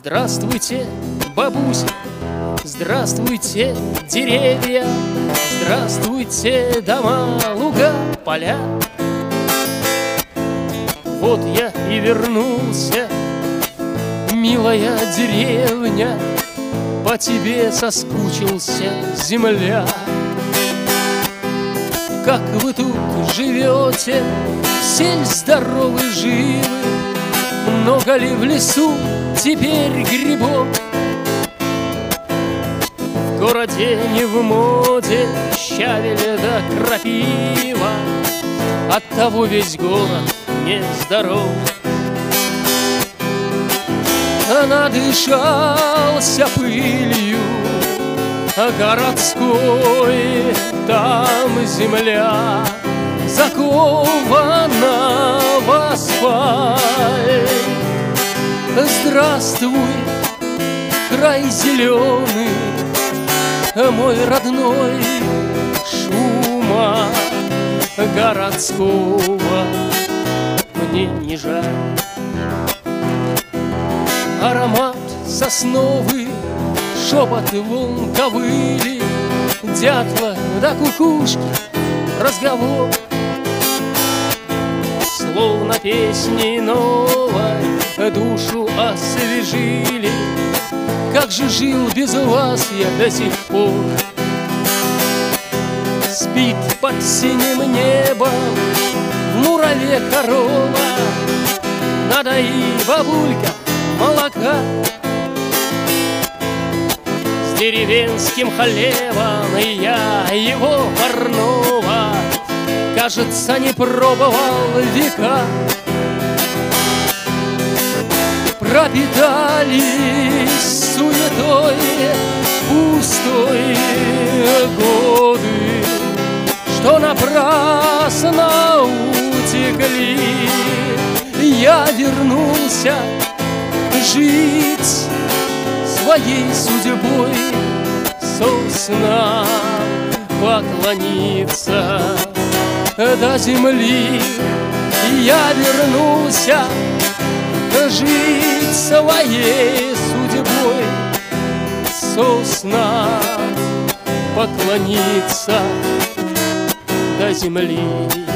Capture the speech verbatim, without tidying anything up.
Здравствуйте, бабуся, здравствуйте, деревья, здравствуйте, дома, луга, поля. Вот я и вернулся, милая деревня, по тебе соскучился, земля. Как вы тут живете, все ли здоровы, живы? Много ли в лесу теперь грибов? В городе не в моде щавель да крапива, оттого весь город нездоров. А надышался пылью городской, там земля закована в асфальт. Здравствуй, край зеленый, мой родной, шума городского мне не жаль. Аромат сосновый, шепот волн ковыли, дятла да кукушки, разговор. Словно песни новой душу освежили. Как же жил без вас я до сих пор? Спит под синим небом в мураве корова, надои, бабулька, молока. С деревенским хлебом и я его парного, кажется, не пробовал века. Пропитались суетой пустой годы, что напрасно утекли. Я вернулся жить своей судьбой, сосна поклониться до земли. Я вернулся жить своей судьбой, сосна поклониться до земли.